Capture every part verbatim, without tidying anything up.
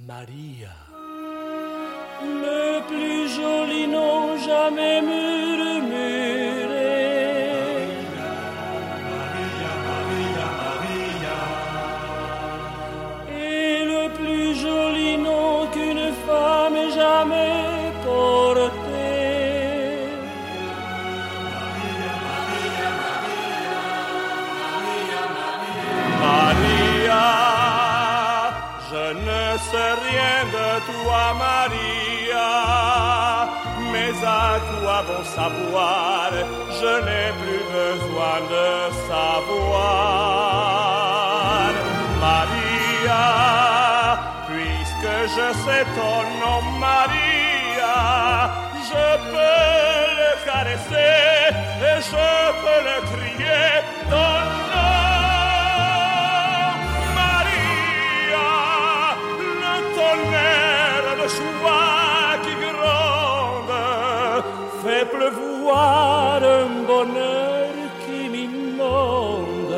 Maria. Le plus joli nom jamais murmuré. Maria, Maria, Maria. Et le plus joli nom qu'une femme ait jamais porté. Maria, Maria, Maria, Maria, Maria, je ne sais rien de toi, Maria, mais à quoi bon savoir, je n'ai plus besoin de savoir. Maria, puisque je sais ton nom, Maria, je peux le caresser et je peux le crier, ton nom. Joie qui gronde fait pleuvoir un bonheur qui m'inonde.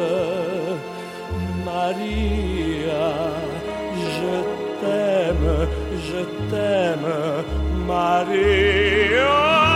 Maria, je t'aime, je t'aime, Maria.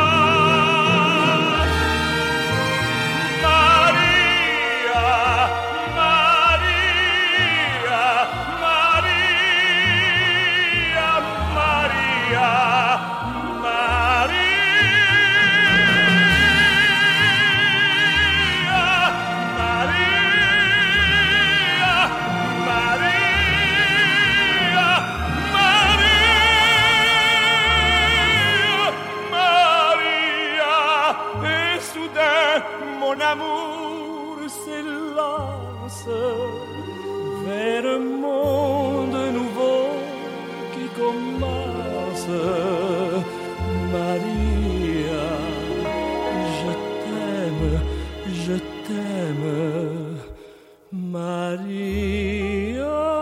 Mon amour s'élance vers un monde nouveau qui commence. Maria, je t'aime, je t'aime, Maria.